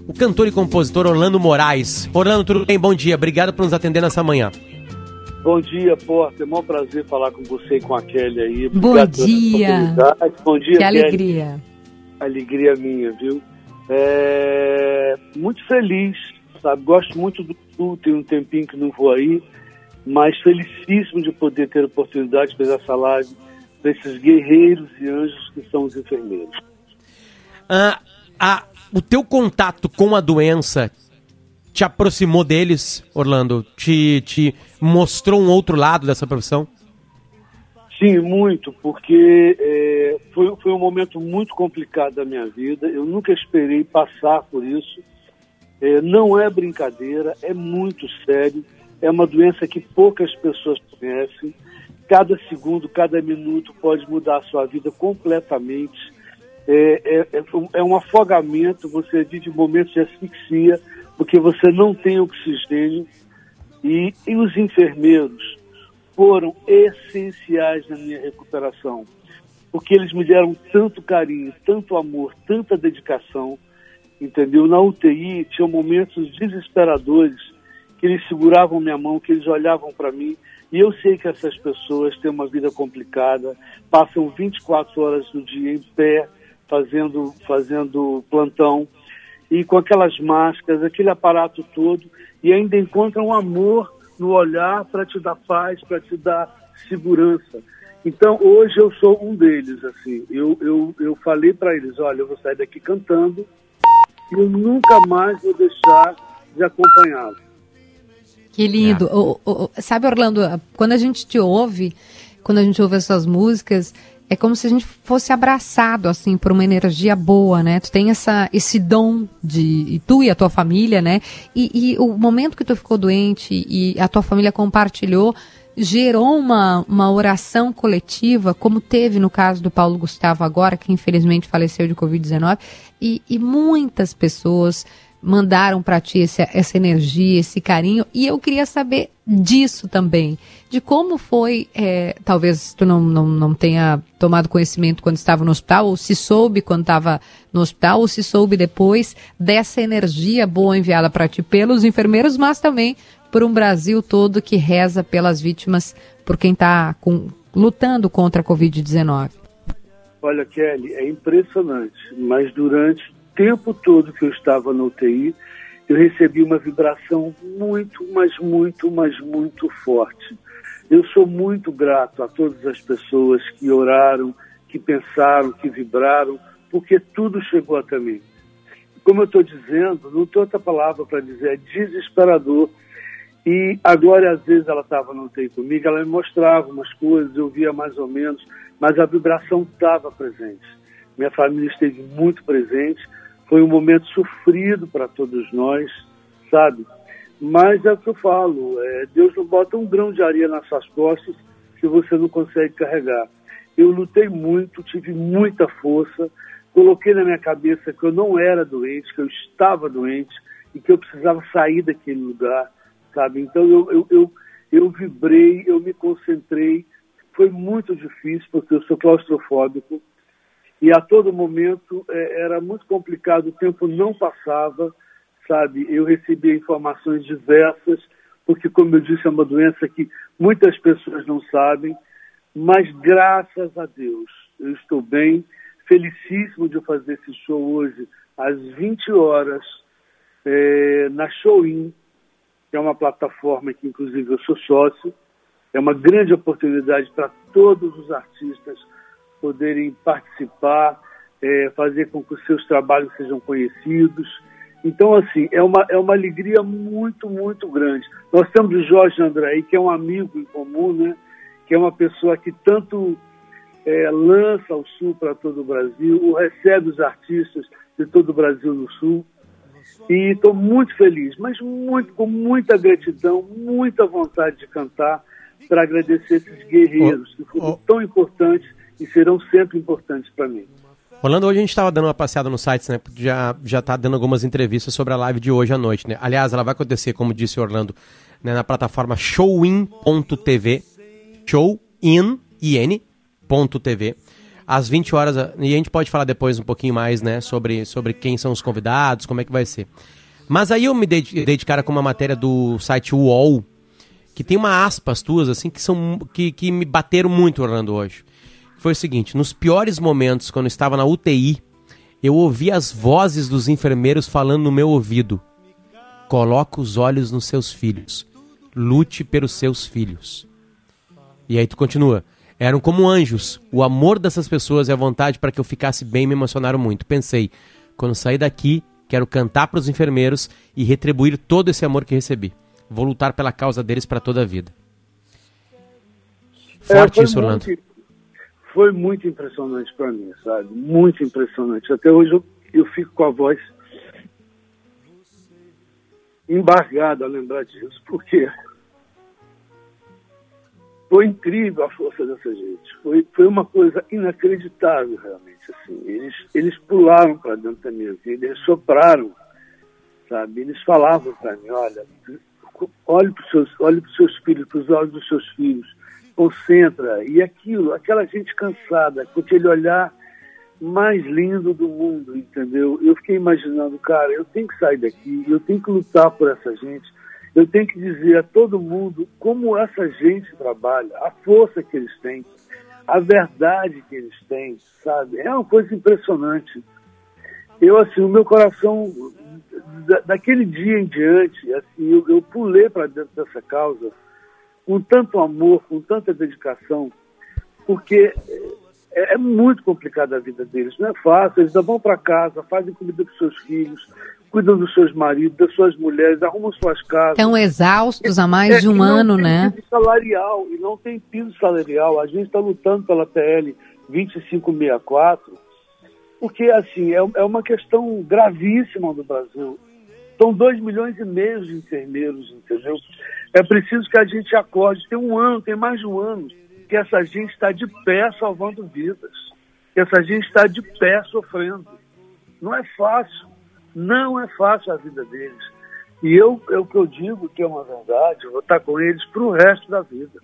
o cantor e compositor Orlando Moraes. Orlando, tudo bem? Bom dia, obrigado por nos atender nessa manhã. Bom dia, Porta. É um prazer falar com você e com a Kelly aí. Bom dia. Bom dia, que Kelly. Alegria. Alegria minha, viu? Muito feliz, sabe? Gosto muito do Sul, tem um tempinho que não vou aí, mas felicíssimo de poder ter a oportunidade de fazer essa live para esses guerreiros e anjos que são os enfermeiros. O teu contato com a doença te aproximou deles, Orlando? Te mostrou um outro lado dessa profissão? Sim, muito, porque foi um momento muito complicado da minha vida. Eu nunca esperei passar por isso. Não é brincadeira, é muito sério. É uma doença que poucas pessoas conhecem. Cada segundo, cada minuto pode mudar a sua vida completamente. É um afogamento, você vive momentos de asfixia, porque você não tem oxigênio, e os enfermeiros foram essenciais na minha recuperação, porque eles me deram tanto carinho, tanto amor, tanta dedicação, entendeu? Na UTI tinham momentos desesperadores, que eles seguravam minha mão, que eles olhavam para mim, e eu sei que essas pessoas têm uma vida complicada, passam 24 horas do dia em pé, fazendo plantão, e com aquelas máscaras, aquele aparato todo, e ainda encontram amor no olhar para te dar paz, para te dar segurança. Então, hoje eu sou um deles, assim. Eu falei para eles, olha, eu vou sair daqui cantando e eu nunca mais vou deixar de acompanhá-los. Que lindo. Sabe, Orlando, quando a gente te ouve, quando a gente ouve essas músicas, é como se a gente fosse abraçado, assim, por uma energia boa, né? Tu tem esse dom de... Tu e a tua família, né? E o momento que tu ficou doente e a tua família compartilhou, gerou uma oração coletiva, como teve no caso do Paulo Gustavo agora, que infelizmente faleceu de Covid-19, e muitas pessoas mandaram para ti essa energia, esse carinho, e eu queria saber disso também, de como foi, talvez tu não tenha tomado conhecimento quando estava no hospital, ou se soube quando estava no hospital, ou se soube depois dessa energia boa enviada para ti pelos enfermeiros, mas também por um Brasil todo que reza pelas vítimas, por quem está lutando contra a Covid-19. Olha, Kelly, é impressionante, mas durante tempo todo que eu estava na UTI, eu recebi uma vibração muito, mas muito, mas muito forte. Eu sou muito grato a todas as pessoas que oraram, que pensaram, que vibraram, porque tudo chegou até mim. Como eu estou dizendo, não tem outra palavra para dizer, é desesperador. E a Glória, às vezes, ela estava na UTI comigo, ela me mostrava umas coisas, eu via mais ou menos, mas a vibração estava presente. Minha família esteve muito presente. Foi um momento sofrido para todos nós, sabe? Mas é o que eu falo, Deus não bota um grão de areia nas suas costas que você não consegue carregar. Eu lutei muito, tive muita força, coloquei na minha cabeça que eu não era doente, que eu estava doente e que eu precisava sair daquele lugar, sabe? Então eu vibrei, eu me concentrei. Foi muito difícil porque eu sou claustrofóbico. E a todo momento era muito complicado, o tempo não passava, sabe? Eu recebia informações diversas, porque, como eu disse, é uma doença que muitas pessoas não sabem, mas graças a Deus eu estou bem, felicíssimo de fazer esse show hoje às 20 horas, na Showin, que é uma plataforma que, inclusive, eu sou sócio. É uma grande oportunidade para todos os artistas poderem participar, fazer com que os seus trabalhos sejam conhecidos. Então, assim, é uma alegria muito, muito grande. Nós temos o Jorge Andrei, que é um amigo em comum, né? Que é uma pessoa que tanto lança o Sul para todo o Brasil, recebe os artistas de todo o Brasil no Sul. E estou muito feliz, mas com muita gratidão, muita vontade de cantar, para agradecer esses guerreiros que foram tão importantes e serão sempre importantes para mim. Orlando, hoje a gente estava dando uma passeada no site, né? Já está dando algumas entrevistas sobre a live de hoje à noite, né? Aliás, ela vai acontecer, como disse o Orlando, né, na plataforma showin.tv, showin.tv. às 20 horas, e a gente pode falar depois um pouquinho mais, né, sobre quem são os convidados, como é que vai ser. Mas aí eu me dei de cara com uma matéria do site UOL, que tem uma aspas tuas, assim, que me bateram muito, Orlando, hoje. Foi o seguinte: nos piores momentos, quando eu estava na UTI, eu ouvi as vozes dos enfermeiros falando no meu ouvido: coloca os olhos nos seus filhos, lute pelos seus filhos. E aí tu continua: eram como anjos, o amor dessas pessoas e a vontade para que eu ficasse bem me emocionaram muito. Pensei, quando sair daqui, quero cantar para os enfermeiros e retribuir todo esse amor que recebi. Vou lutar pela causa deles para toda a vida. Forte isso, Orlando. Foi muito impressionante para mim, sabe? Muito impressionante. Até hoje eu fico com a voz embargada a lembrar disso, porque foi incrível a força dessa gente. Foi uma coisa inacreditável, realmente. Assim. Eles pularam para dentro da minha vida, eles sopraram, sabe? Eles falavam para mim: olhe para os seus filhos, para os olhos dos seus filhos, concentra. E aquela gente cansada, com aquele olhar mais lindo do mundo, entendeu? Eu fiquei imaginando, cara, eu tenho que sair daqui, eu tenho que lutar por essa gente, eu tenho que dizer a todo mundo como essa gente trabalha, a força que eles têm, a verdade que eles têm, sabe? É uma coisa impressionante. O meu coração, daquele dia em diante, assim, eu pulei para dentro dessa causa com tanto amor, com tanta dedicação, porque é muito complicada a vida deles, não é fácil. Eles vão para casa, fazem comida para os seus filhos, cuidam dos seus maridos, das suas mulheres, arrumam suas casas. Estão exaustos há mais de um ano, né? E não tem piso salarial. A gente está lutando pela PL 2564, porque assim, é uma questão gravíssima do Brasil. São 2,5 milhões de enfermeiros, entendeu? É preciso que a gente acorde. Tem mais de um ano que essa gente está de pé salvando vidas, que essa gente está de pé sofrendo. Não é fácil a vida deles. E o que eu digo que é uma verdade, eu vou estar com eles para o resto da vida.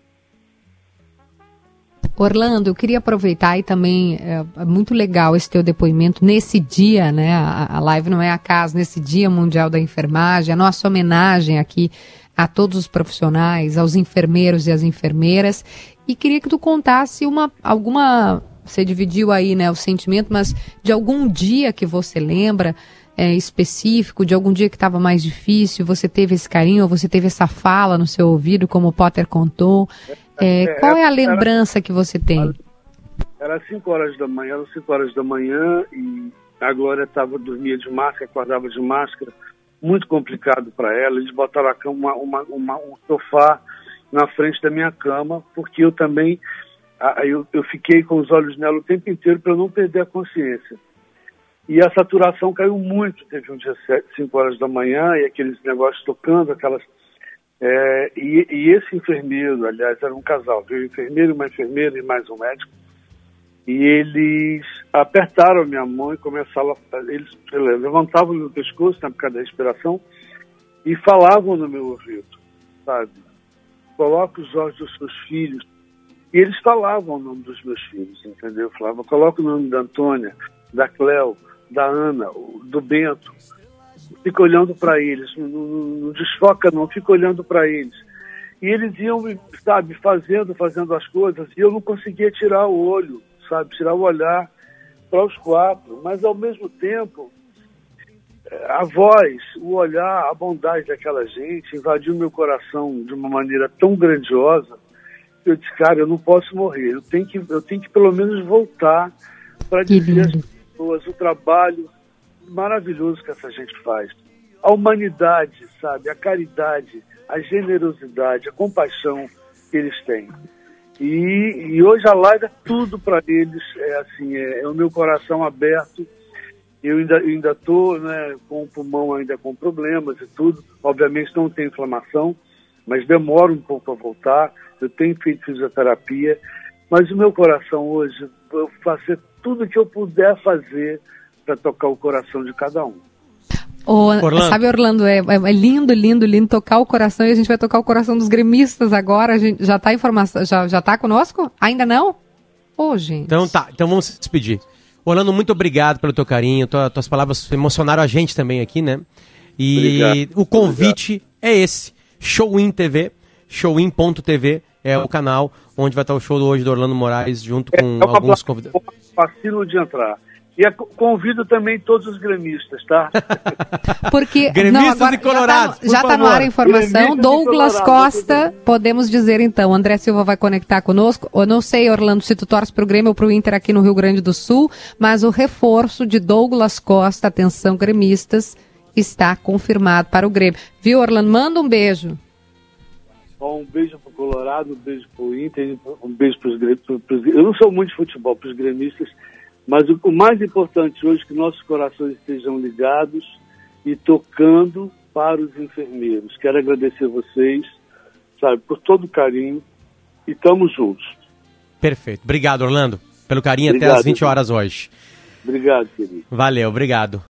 Orlando, eu queria aproveitar e também é muito legal esse teu depoimento nesse dia, né? A live não é acaso, nesse Dia Mundial da Enfermagem, a nossa homenagem aqui a todos os profissionais, aos enfermeiros e às enfermeiras. E queria que tu contasse você dividiu aí, né, o sentimento, mas de algum dia que você lembra específico, de algum dia que estava mais difícil, você teve esse carinho, ou você teve essa fala no seu ouvido, como o Potter contou. Qual é a lembrança que você tem? Era 5 horas da manhã, e a Glória dormia de máscara, acordava de máscara, muito complicado para ela. Eles botaram a cama, um sofá na frente da minha cama, porque eu também, eu fiquei com os olhos nela o tempo inteiro para eu não perder a consciência. E a saturação caiu muito. Teve um dia 5 horas da manhã, e aqueles negócios tocando, aquelas... E esse enfermeiro, aliás, era um casal, viu? Um enfermeiro, uma enfermeira e mais um médico. E eles apertaram a minha mão e começaram eles levantavam o meu pescoço na época da respiração e falavam no meu ouvido, sabe? Coloca os olhos dos seus filhos. E eles falavam o nome dos meus filhos, entendeu? Falavam, coloca o nome da Antônia, da Cléo, da Ana, do Bento. Fica olhando para eles, não desfoca não, fica olhando para eles. E eles iam, sabe, fazendo as coisas, e eu não conseguia tirar o olho, sabe, tirar o olhar para os 4. Mas, ao mesmo tempo, a voz, o olhar, a bondade daquela gente invadiu meu coração de uma maneira tão grandiosa que eu disse, cara, eu não posso morrer, eu tenho que pelo menos voltar para dizer às pessoas o trabalho maravilhoso que essa gente faz. A humanidade, sabe, a caridade, a generosidade, a compaixão que eles têm. E hoje a live é tudo para eles, é o meu coração aberto. Eu ainda estou, né, com o pulmão ainda com problemas e tudo. Obviamente não tem inflamação, mas demora um pouco a voltar. Eu tenho feito fisioterapia, mas o meu coração hoje, eu vou fazer tudo o que eu puder fazer para tocar o coração de cada um. Orlando. Sabe, Orlando, é lindo, lindo, lindo tocar o coração, e a gente vai tocar o coração dos gremistas agora. A gente já está informação, já está conosco? Ainda não? Ô, gente. Então tá, então vamos se despedir. Orlando, muito obrigado pelo teu carinho, tuas palavras emocionaram a gente também aqui, né? E obrigado. O convite é esse, Showin TV, showin.tv é o canal onde vai estar o show hoje do Orlando Moraes junto com alguns convidados. Fácil de entrar. E convido também todos os gremistas, tá? Porque gremistas não, agora, e colorados, já tá no ar a informação. Douglas Costa, podemos dizer então, André Silva vai conectar conosco. Eu não sei, Orlando, se tu torce pro Grêmio ou pro Inter aqui no Rio Grande do Sul, mas o reforço de Douglas Costa, atenção gremistas, está confirmado para o Grêmio. Viu, Orlando? Manda um beijo. Um beijo pro Colorado, um beijo pro Inter, um beijo pros gremistas. Eu não sou muito de futebol, pros gremistas. Mas o mais importante hoje é que nossos corações estejam ligados e tocando para os enfermeiros. Quero agradecer vocês, sabe, por todo o carinho e estamos juntos. Perfeito. Obrigado, Orlando, pelo carinho. Obrigado, até às 20 horas hoje. Obrigado, querido. Valeu, obrigado.